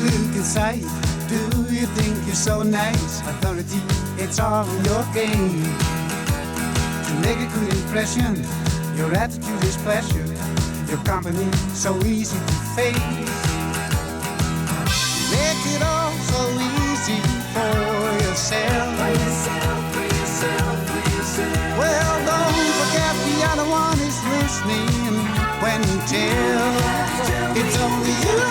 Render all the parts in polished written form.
look inside. Do you think you're so nice? Authority, it's all in your game. To make a good impression, your attitude is pleasure. Your company so easy to face. Make it all so easy for yourself. Well, don't forget the other one is listening when you tell. It's only you.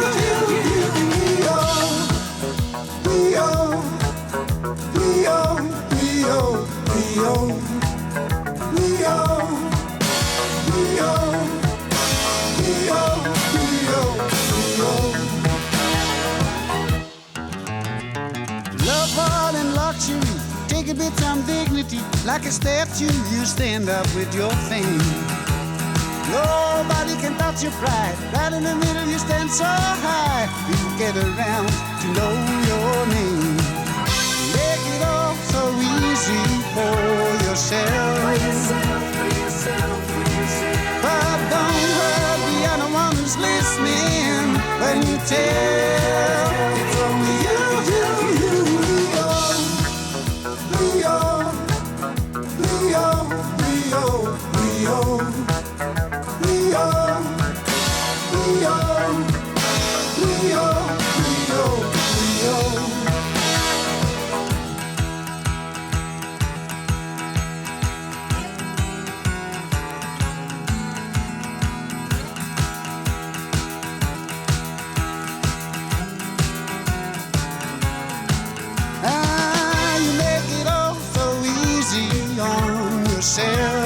Love, art, and luxury. Take a bit some dignity. Like a statue, you stand up with your fame. Nobody can touch your pride. Right in the middle, you stand so high. People get around to know your name. Make it all so easy for yourself. But don't hurt the other one who's listening when you tell. It's only you. You make it all so easy on yourself.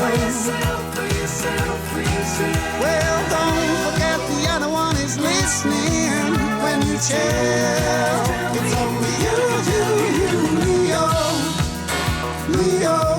Well, don't forget the other one is listening when you tell. It's only you, Leo.